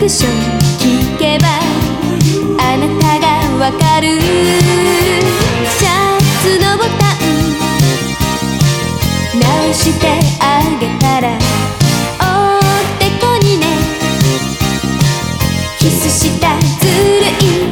クション聞けばあなたがわかる。シャツのボタン直してあげたらおでこにねキスしたずるい。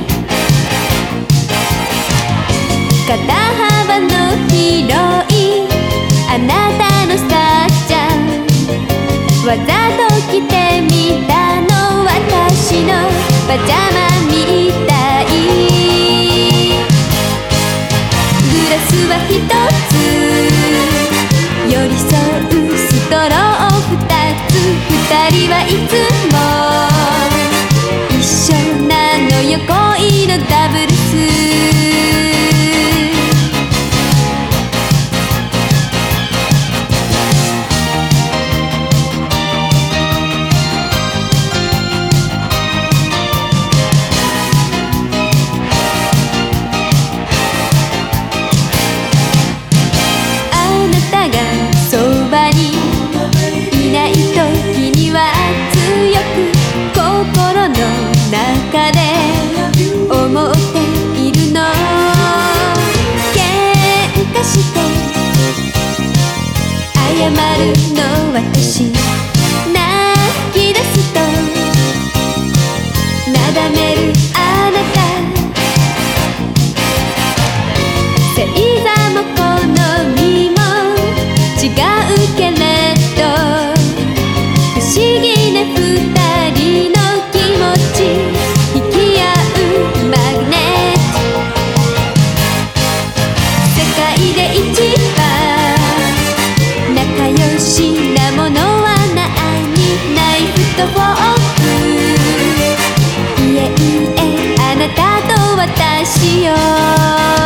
肩幅の広いあなたのスターちゃん、わざと着てみたの私のパジャマみたい。グラスはひとつ寄り添うストローふたつ、二人はいつも一緒なのよ恋のダブルス。そばにいない時には強く心の中で思っているの。喧嘩して謝るの私、泣き出すとなだめるあなた。星座も好みも違うけれど不思議な二人の気持ち引き合うマグネット。世界で一番仲良しなものは何？ナイフとフォーク。いえいえあなたと私よ。